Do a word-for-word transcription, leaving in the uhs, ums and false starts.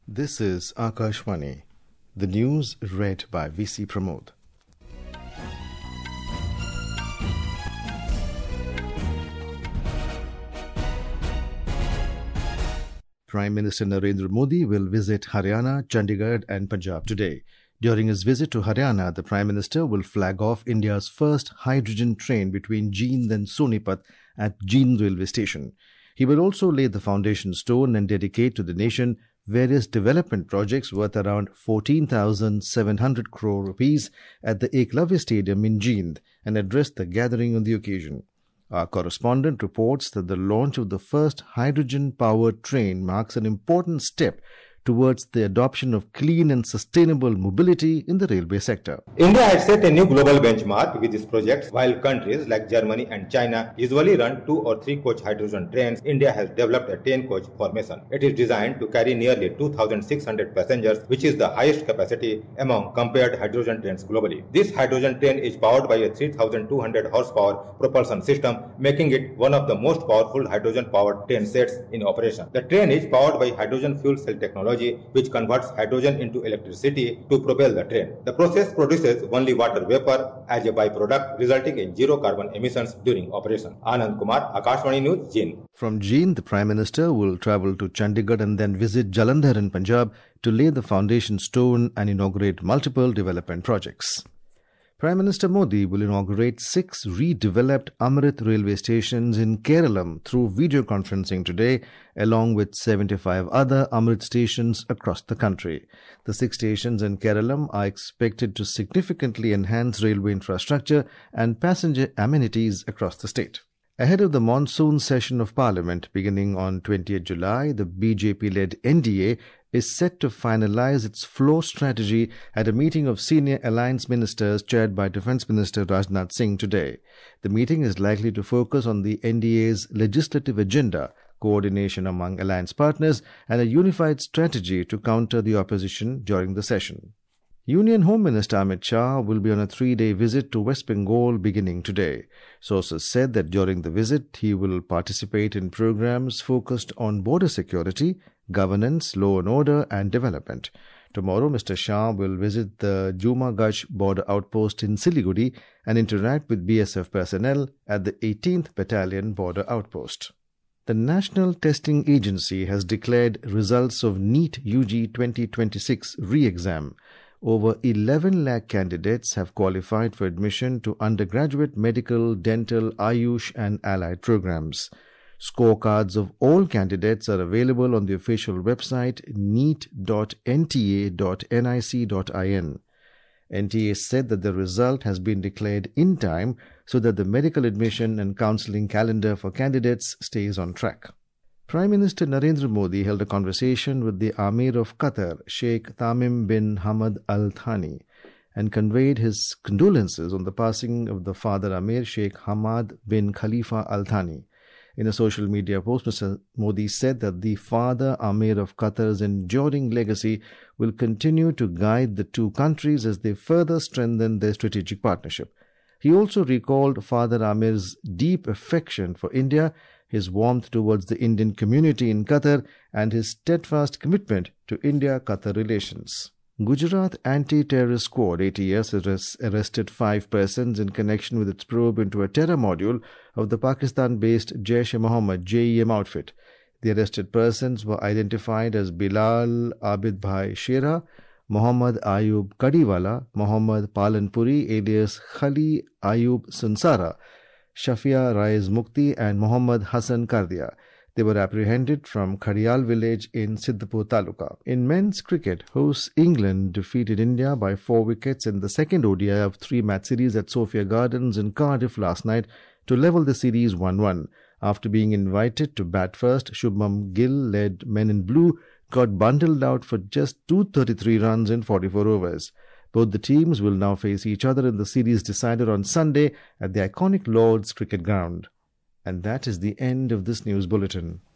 This is Akashvani. The news read by V C Pramod. Prime Minister Narendra Modi will visit Haryana, Chandigarh and Punjab today. During his visit to Haryana, the Prime Minister will flag off India's first hydrogen train between Jind and Sonipat at Jind railway station. He will also lay the foundation stone and dedicate to the nation various development projects worth around fourteen thousand seven hundred crore rupees at the Eklavya Stadium in Jind and address the gathering on the occasion. Our correspondent reports that the launch of the first hydrogen-powered train marks an important step towards the adoption of clean and sustainable mobility in the railway sector. India has set a new global benchmark with this project. While countries like Germany and China usually run two or three coach hydrogen trains, India has developed a ten coach formation. It is designed to carry nearly two thousand six hundred passengers, which is the highest capacity among compared hydrogen trains globally. This hydrogen train is powered by a three thousand two hundred horsepower propulsion system, making it one of the most powerful hydrogen-powered train sets in operation. The train is powered by hydrogen fuel cell technology, which converts hydrogen into electricity to propel the train. The process produces only water vapor as a byproduct, resulting in zero carbon emissions during operation. Anand Kumar, Akashvani News, Jind. From Jind, the Prime Minister will travel to Chandigarh and then visit Jalandhar in Punjab to lay the foundation stone and inaugurate multiple development projects. Prime Minister Modi will inaugurate six redeveloped Amrit railway stations in Kerala through video conferencing today, along with seventy-five other Amrit stations across the country. The six stations in Kerala are expected to significantly enhance railway infrastructure and passenger amenities across the state. Ahead of the monsoon session of Parliament beginning on twentieth July, the B J P-led N D A is set to finalize its flow strategy at a meeting of senior alliance ministers chaired by Defence Minister Rajnath Singh today. The meeting is likely to focus on the N D A's legislative agenda, coordination among alliance partners, and a unified strategy to counter the opposition during the session. Union Home Minister Amit Shah will be on a three-day visit to West Bengal beginning today. Sources said that during the visit, he will participate in programs focused on border security, governance, law and order and development. Tomorrow, Mister Shah will visit the Jumagaj border outpost in Siliguri and interact with B S F personnel at the eighteenth Battalion border outpost. The National Testing Agency has declared results of NEET U G twenty twenty-six re-exam. Over eleven lakh candidates have qualified for admission to undergraduate medical, dental, Ayush and allied programs. Scorecards of all candidates are available on the official website neet dot n t a dot n i c dot in. N T A said that the result has been declared in time so that the medical admission and counselling calendar for candidates stays on track. Prime Minister Narendra Modi held a conversation with the Amir of Qatar, Sheikh Tamim bin Hamad Al Thani, and conveyed his condolences on the passing of the father Amir, Sheikh Hamad bin Khalifa Al Thani. In a social media post, Mister Modi said that the father Amir of Qatar's enduring legacy will continue to guide the two countries as they further strengthen their strategic partnership. He also recalled Father Amir's deep affection for India, his warmth towards the Indian community in Qatar, and his steadfast commitment to India-Qatar relations. Gujarat Anti-Terrorist Squad A T S has arrested five persons in connection with its probe into a terror module of the Pakistan-based Jaish-e-Mohammed J E M outfit. The arrested persons were identified as Bilal Abid Bhai Shera, Mohammad Ayub Kadiwala, Mohammad Palanpuri alias Khali Ayub Sunsara, Shafia Raiz Mukti and Mohammad Hassan Kardia. They were apprehended from Khadial village in Siddhapur Taluka. In men's cricket, hosts England defeated India by four wickets in the second O D I of three-match series at Sophia Gardens in Cardiff last night to level the series one one. After being invited to bat first, Shubman Gill-led Men in Blue got bundled out for just two hundred thirty-three runs in forty-four overs. Both the teams will now face each other in the series decided on Sunday at the iconic Lord's Cricket Ground. And that is the end of this news bulletin.